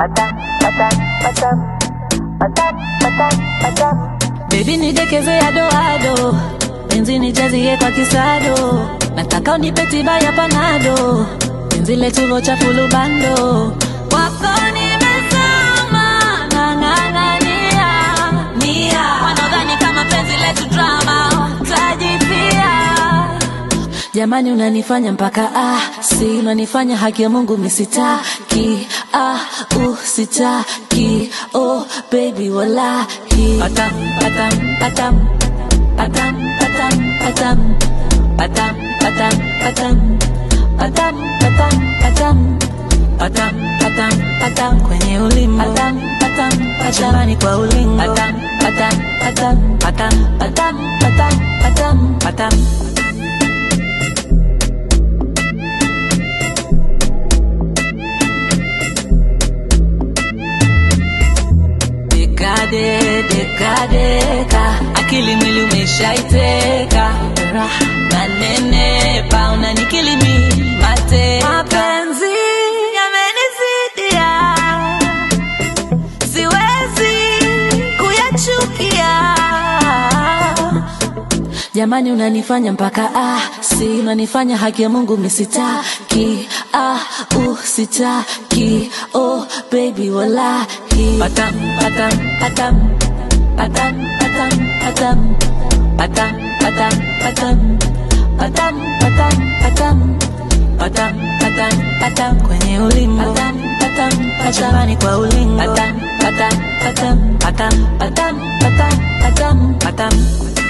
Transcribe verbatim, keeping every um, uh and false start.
patam, patam, patam, patam, patam, patam. Baby nidekeze ado ado, penzi nijazie kwa kisado, nataka unipe tiba ya panado, penzi letu vocha fulu bando. Wako nimezama, ngangangania, nia wanodhani kama penzi letu drama, tajipia. Jamani unanifanya mpaka ah, si unanifanya haki ya Mungu misitaki, ah, uh, sitaki, oh baby wallahi. Patam, patam, patam, patam, patam, patam, patam, patam, patam, patam, patam, patam, patam, patam, patam, kwenye ulimi. Patam, patam, patam, kwa ulimi. Patam, patam, patam, patam, patam, patam, patam, patam. Dekade, dekadeka, akili mwili umeshaiteka, manene pa unanikili mi mateka. Mapenzi yamenizidia, siwezi kuyachukia. Jamani unanifanya mpaka ah, si unanifanya haki ya Mungu misitaki, ah, uh, sitaki, oh baby wallahi. Patam, patam, patam, patam, patam, patam, patam, patam, patam, patam, patam, patam, patam, patam, patam, kwenye ulimi. Patam, patam, patam, kwa ulimi. Patam, patam, patam, patam, patam, patam, patam, patam.